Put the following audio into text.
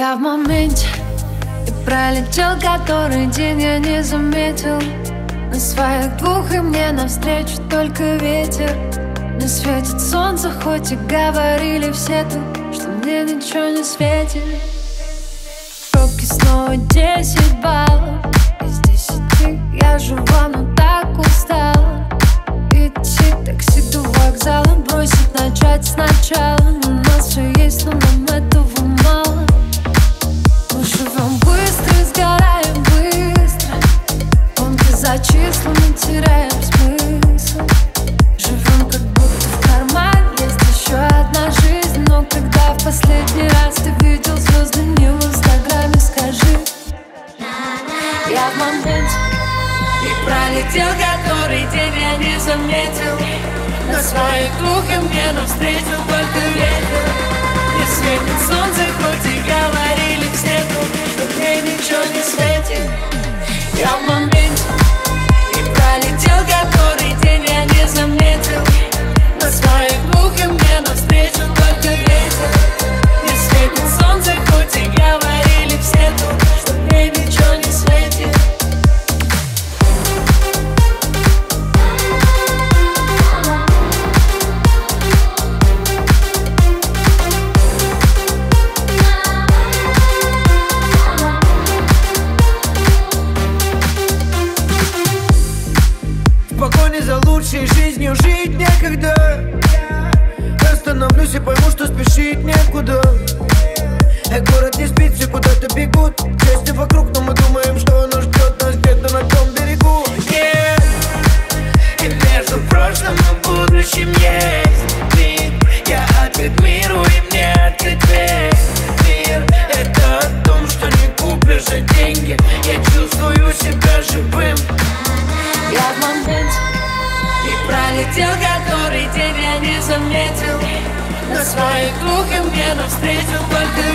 Я в моменте, и пролетел который день, я не заметил. На своих двух и мне навстречу только ветер. Не светит солнце, хоть и говорили все тут, что мне ничего не светит. В пробке снова 10 баллов из 10. Я жива, но так устала. Идти такси до вокзала, бросить, начать сначала. У нас все есть, но нам этого мало. Мы живем быстро и сгораем быстро. Гонки за числами, теряем смысл. Живем как будто в кармане есть еще одна жизнь. Но когда в последний раз ты видел звезды не в инстаграме, скажи. Я в моменте, и пролетел который день, я не заметил. На своих двух и мне навстречу только ветер. Не светит солнце, хоть и говорили все тут, что мне ничего не светит. Я в моменте, и пролетел который день, я не заметил. На своих двух и мне навстречу только ветер. Не светит солнце, хоть и говорили все тут, что мне ничего не светит. В погоне за лучшей жизнью жить некогда. Остановлюсь и пойму, что спешить некуда. Город не спит, все куда-то бегут. Части вокруг, но мы думаем, что оно ждет нас где-то на том берегу. И между прошлым и будущим есть мир. Я открыт миру, и мне открыт весь мир. Это о том, что не купишь за деньги. Я чувствую себя живым. Я в моменте, и пролетел который день, я не заметил. На своих двух и мне навстречу только